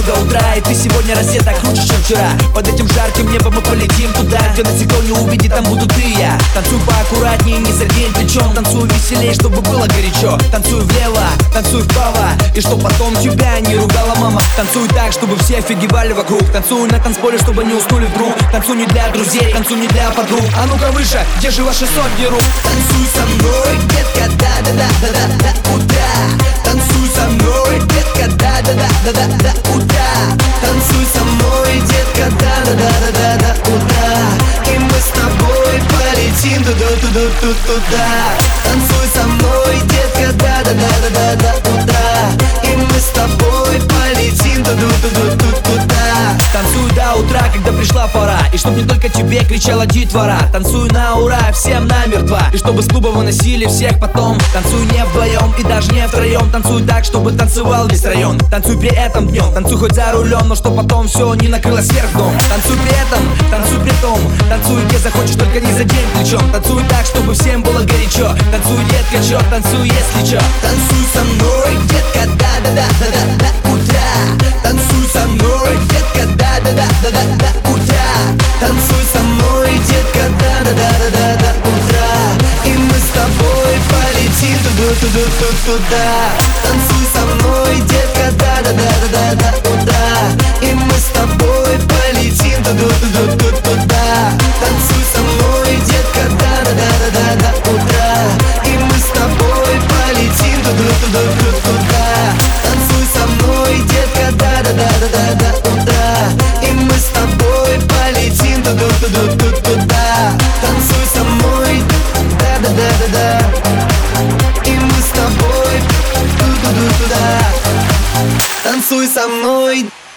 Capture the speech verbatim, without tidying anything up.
до утра. И ты сегодня рассета круче, чем вчера. Под этим жарким небом мы полетим туда, где нас никто не увидит, там буду ты и я. Танцуй поаккуратнее, не задень плечом. Танцуй веселей, чтобы было горячо. Танцуй влево, танцуй вправо, и чтоб потом тебя не ругала мама. Танцуй так, чтобы все офигевали вокруг. Танцуй на танцполе, чтобы не уснули вдруг. Танцуй не для друзей, танцуй не для подруг. А ну-ка выше, где же ваши сотни рук? Танцуй со мной, детка, да-да-да-да-да до утра. Танцуй со мной, детка, да-да-да-да-да до утра. Танцуй со мной, детка, да-да-да-да-да до утра. И мы с тобой полетим туда-туда-туда. Танцуй со мной, детка, да-да-да-да-да до утра. И мы с тобой полетим туда-туда-туда. Танцуй до утра, когда пришла пора. И чтоб не только тебе кричала детвора. Танцуй на ура, всем намертво. И чтобы с клуба выносили всех потом. Танцуй не вдвоем и даже не втроем. Танцуй так, чтобы танцевал весь район. Танцуй при этом днем, танцуй хоть за рулем, но чтоб потом все не накрыло сверх дом. Танцуй при этом, танцуй при том. Танцуй где захочешь, только не задень плечом. Танцуй так, чтобы всем было горячо. Танцуй, детка, чё, танцуй, если чё. Танцуй со мной, детка, да-да-да-да-да до утра. Танцуй со мной, детка, да-да-да-да-да до утра. Танцуй со мной, детка, да-да-да-да-да до утра. И мы с тобой полетим туда-туда-туда. Танцуй со мной, детка, да-да-да-да-да до утра. И мы с тобой полетим туда-туда-туда. Танцуй со мной, детка, да-да-да-да-да до утра. И мы с тобой полетим туда-туда-туда. Танцуй со мной, детка, да-да-да-да-да до утра. И мы с тобой полетим туда-туда-туда. Танцуй со мной, да-да-да-да-да. И мы с тобой туда-туда-туда. Танцуй со мной.